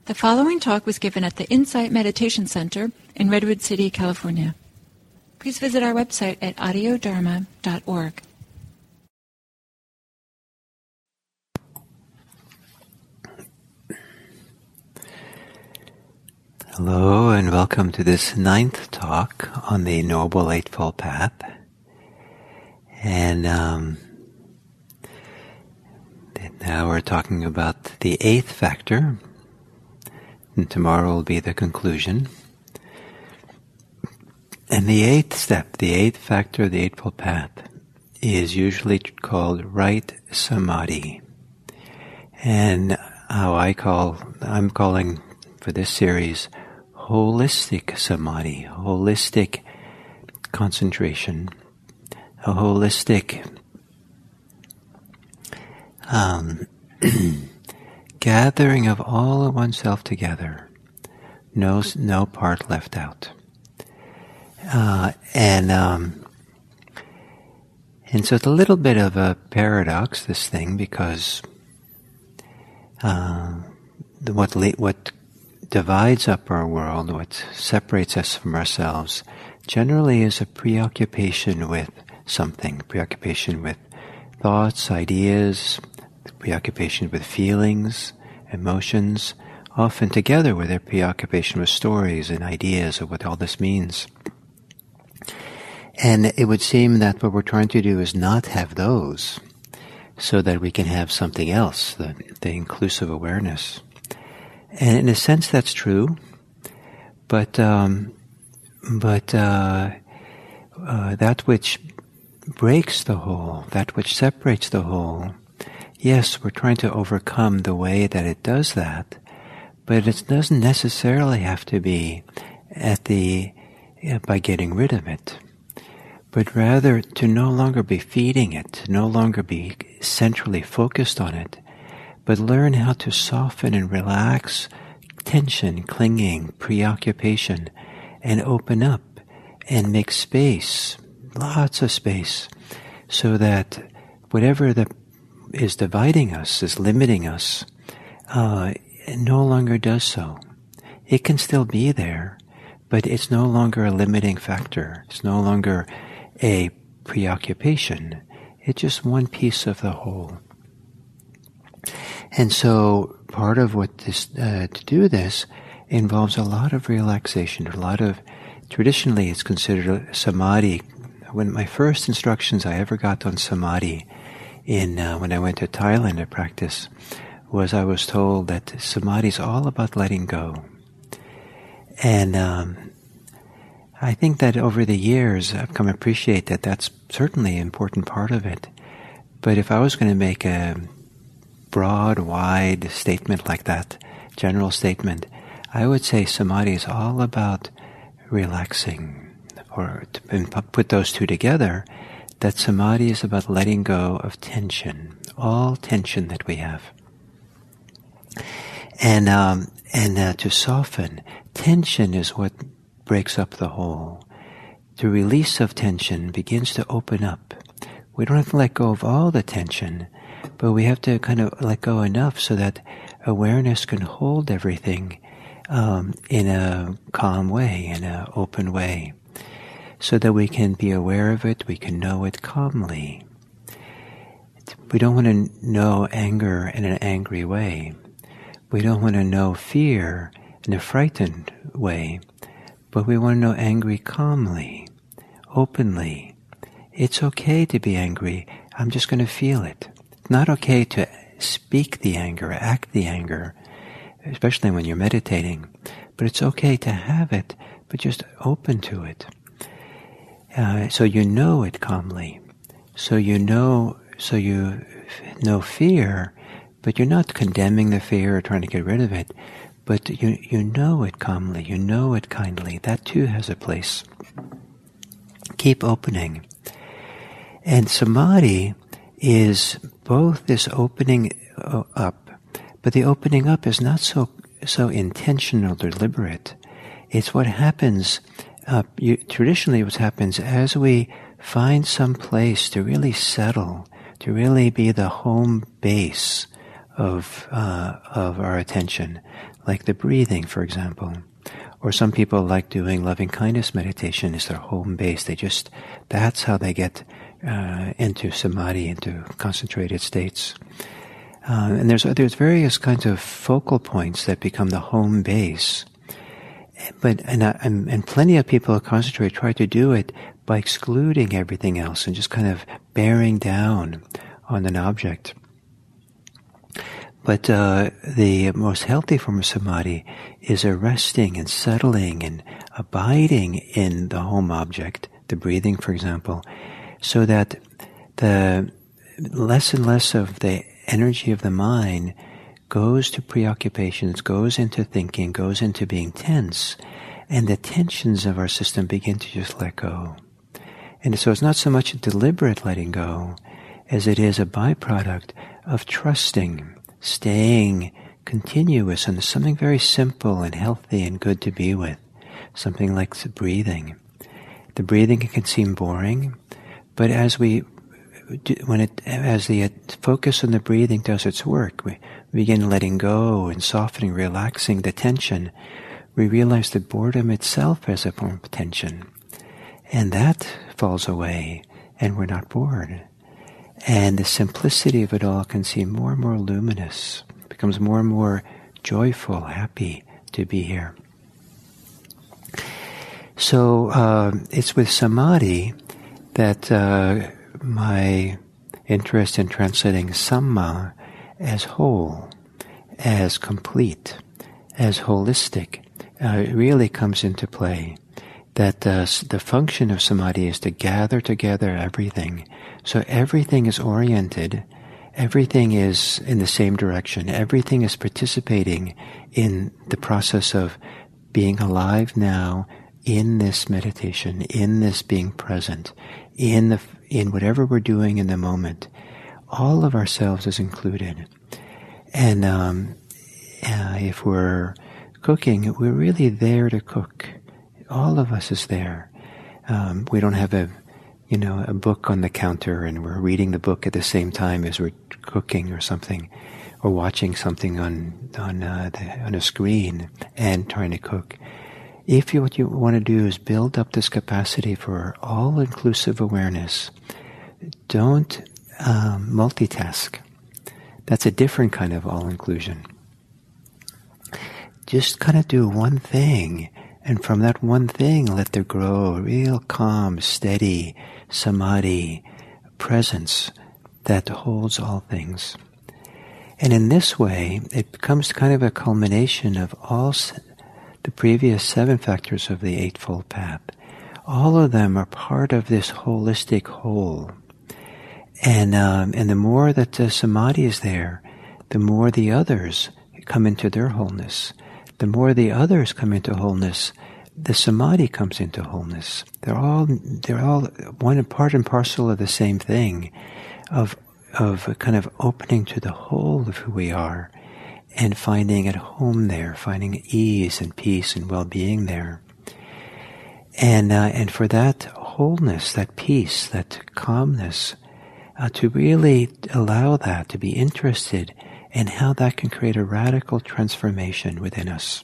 The following talk was given at the Insight Meditation Center in Redwood City, California. Please visit our website at audiodharma.org. Hello and welcome to this 9th talk on the Noble Eightfold Path. And now we're talking about the 8th factor, and tomorrow will be the conclusion. And the 8th step, the 8th factor of the Eightfold Path, is usually called right samadhi. And I'm calling for this series holistic samadhi, holistic concentration, a holistic gathering of all of oneself together, no part left out. And so it's a little bit of a paradox, this thing, because what divides up our world, what separates us from ourselves, generally is a preoccupation with something, preoccupation with thoughts, ideas, preoccupation with feelings, emotions, often together with their preoccupation with stories and ideas of what all this means. And it would seem that what we're trying to do is not have those, so that we can have something else, the inclusive awareness. And in a sense that's true, but that which breaks the whole, that which separates the whole, yes, we're trying to overcome the way that it does that, but it doesn't necessarily have to be by getting rid of it, but rather to no longer be feeding it, to no longer be centrally focused on it, but learn how to soften and relax tension, clinging, preoccupation, and open up and make space, lots of space, so that whatever is dividing us, is limiting us, it no longer does so. It can still be there, but it's no longer a limiting factor. It's no longer a preoccupation. It's just one piece of the whole. And so part of what to do this involves a lot of relaxation, traditionally it's considered samadhi. When my first instructions I ever got on samadhi when I went to Thailand to practice was I was told that samadhi is all about letting go. And I think that over the years I've come to appreciate that that's certainly an important part of it. But if I was going to make a broad, wide statement like that, general statement, I would say samadhi is all about relaxing, and put those two together, that samadhi is about letting go of tension, all tension that we have. And to soften, tension is what breaks up the whole. The release of tension begins to open up. We don't have to let go of all the tension, but we have to kind of let go enough so that awareness can hold everything in a calm way, in an open way, so that we can be aware of it, we can know it calmly. We don't want to know anger in an angry way. We don't want to know fear in a frightened way, but we want to know angry calmly, openly. It's okay to be angry. I'm just going to feel it. It's not okay to speak the anger, act the anger, especially when you're meditating. But it's okay to have it, but just open to it. So you know it calmly. So you know fear, but you're not condemning the fear or trying to get rid of it. But you know it calmly, you know it kindly. That too has a place. Keep opening. And samadhi is both this opening up, but the opening up is not so intentional, deliberate. It's what happens, traditionally what happens as we find some place to really settle, to really be the home base of our attention, like the breathing, for example. Or some people like doing loving kindness meditation as their home base. That's how they get into samadhi, into concentrated states. And there's various kinds of focal points that become the home base. And plenty of people who concentrate try to do it by excluding everything else and just kind of bearing down on an object. But the most healthy form of samadhi is a resting and settling and abiding in the home object, the breathing, for example, so that the less and less of the energy of the mind goes to preoccupations, goes into thinking, goes into being tense, and the tensions of our system begin to just let go. And so it's not so much a deliberate letting go as it is a byproduct of trusting, staying continuous on something very simple and healthy and good to be with, something like the breathing. The breathing can seem boring, but as the focus on the breathing does its work, we begin letting go and softening, relaxing the tension. We realize that boredom itself has a form of tension, and that falls away, and we're not bored. And the simplicity of it all can seem more and more luminous, becomes more and more joyful, happy to be here. So it's with samadhi that my interest in translating samma as whole, as complete, as holistic, really comes into play. That the function of samadhi is to gather together everything. So everything is oriented, everything is in the same direction, everything is participating in the process of being alive now in this meditation, in this being present, in whatever we're doing in the moment. All of ourselves is included. And if we're cooking, we're really there to cook. All of us is there. We don't have a book on the counter and we're reading the book at the same time as we're cooking or something, or watching something on a screen and trying to cook. What you want to do is build up this capacity for all-inclusive awareness. Don't multitask. That's a different kind of all-inclusion. Just kind of do one thing. And from that one thing, let there grow a real calm, steady samadhi presence that holds all things. And in this way, it becomes kind of a culmination of all the previous 7 factors of the Eightfold Path. All of them are part of this holistic whole. And the more that the samadhi is there, the more the others come into their wholeness. The more the others come into wholeness, the samadhi comes into wholeness. They're all one part and parcel of the same thing, of kind of opening to the whole of who we are, and finding at home there, finding ease and peace and well-being there. And for that wholeness, that peace, that calmness, to really allow that, to be interested in how that can create a radical transformation within us.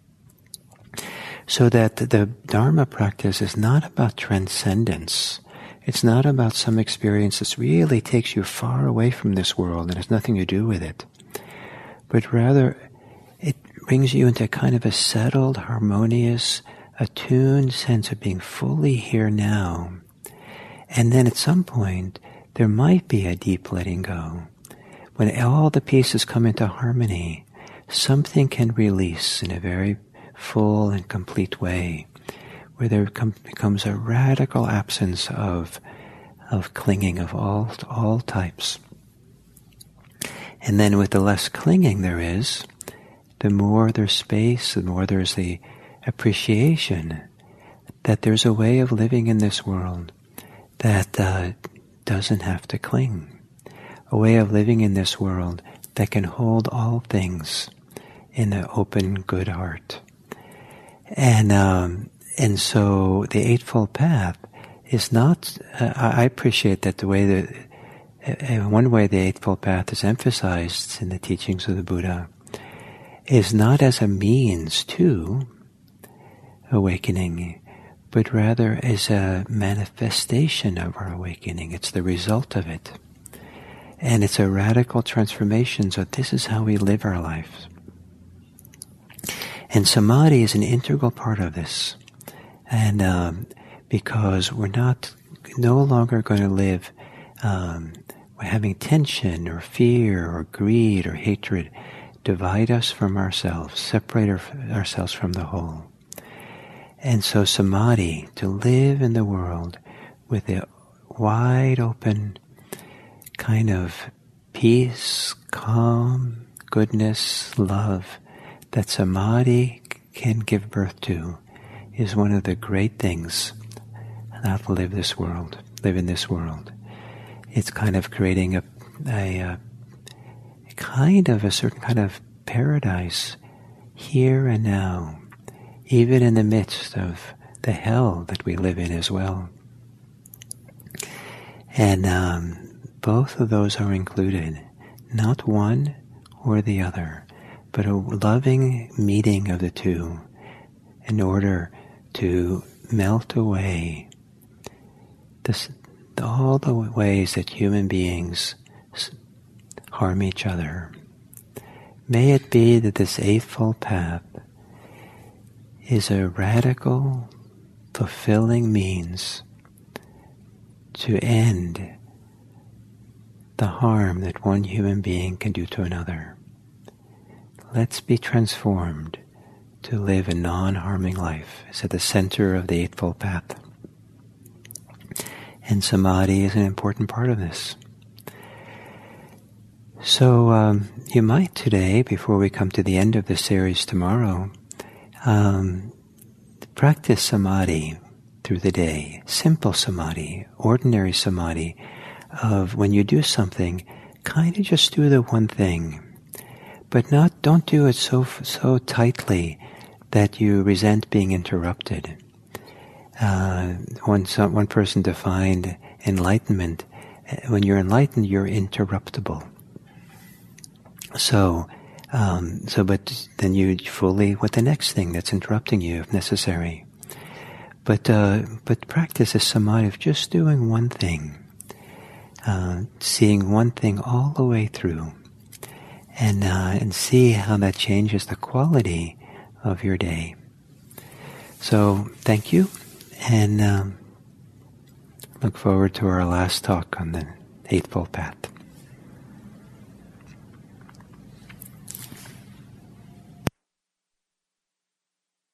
So that the Dharma practice is not about transcendence. It's not about some experience that really takes you far away from this world and has nothing to do with it. But rather, it brings you into kind of a settled, harmonious, attuned sense of being fully here now. And then at some point, there might be a deep letting go. When all the pieces come into harmony, something can release in a very full and complete way, where there becomes a radical absence of clinging of all types. And then with the less clinging there is, the more there's space, the more there's the appreciation that there's a way of living in this world that doesn't have to cling. A way of living in this world that can hold all things in an open, good heart. And so the Eightfold Path is not, I appreciate that the way that one way the Eightfold Path is emphasized in the teachings of the Buddha is not as a means to awakening, but rather as a manifestation of our awakening. It's the result of it. And it's a radical transformation, so this is how we live our life. And samadhi is an integral part of this. And because we're no longer going to live having tension or fear or greed or hatred divide us from ourselves, separate ourselves from the whole. And so samadhi, to live in the world with a wide open kind of peace, calm, goodness, love that samadhi can give birth to, is one of the great things how to live in this world. It's kind of creating a certain kind of paradise here and now, even in the midst of the hell that we live in as well. And both of those are included, not one or the other, but a loving meeting of the two in order to melt away all the ways that human beings harm each other. May it be that this Eightfold Path is a radical, fulfilling means to end the harm that one human being can do to another. Let's be transformed to live a non-harming life. It's at the center of the Eightfold Path. And samadhi is an important part of this. So you might today, before we come to the end of the series tomorrow, practice samadhi through the day. Simple samadhi, ordinary samadhi, of when you do something, kind of just do the one thing. But don't do it so tightly that you resent being interrupted. One person defined enlightenment. When you're enlightened, you're interruptible. But then you fully with the next thing that's interrupting you if necessary. But practice a samadhi of just doing one thing, seeing one thing all the way through, and see how that changes the quality of your day. So thank you, and look forward to our last talk on the Eightfold Path.